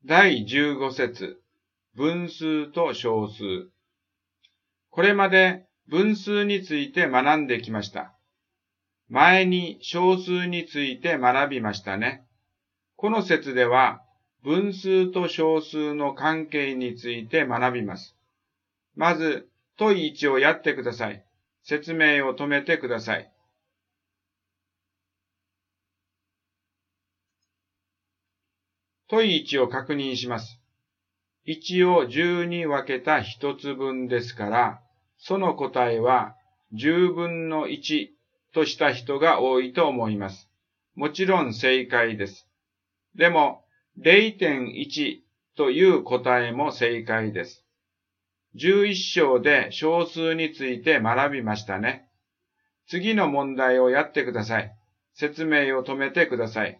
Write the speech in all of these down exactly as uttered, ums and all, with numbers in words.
だいじゅうご節、分数と小数。これまで分数について学んできました。前に小数について学びましたね。この節では分数と小数の関係について学びます。まず、問いいちをやってください。説明を止めてください。問いいちを確認します。いちをじゅうに分けたひとつぶんですから、その答えはじゅうぶんのいちとした人が多いと思います。もちろん正解です。でも れいてんいち という答えも正解です。じゅういっ章で小数について学びましたね。次の問題をやってください。説明を止めてください。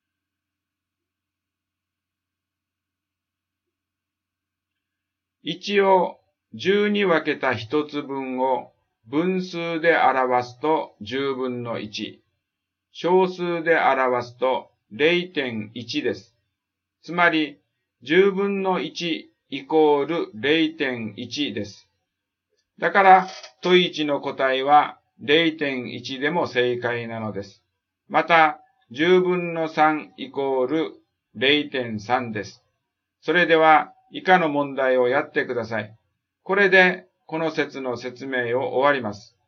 いちをじゅうに分けたひとつぶんを分数で表すとじゅうぶんのいち、小数で表すと れいてんいち です。つまりじゅうぶんのいちイコール れいてんいち です。だから問いいちの答えは れいてんいち でも正解なのです。またじゅうぶんのさんイコール れいてんさん です。それでは以下の問題をやってください。これでこの節の説明を終わります。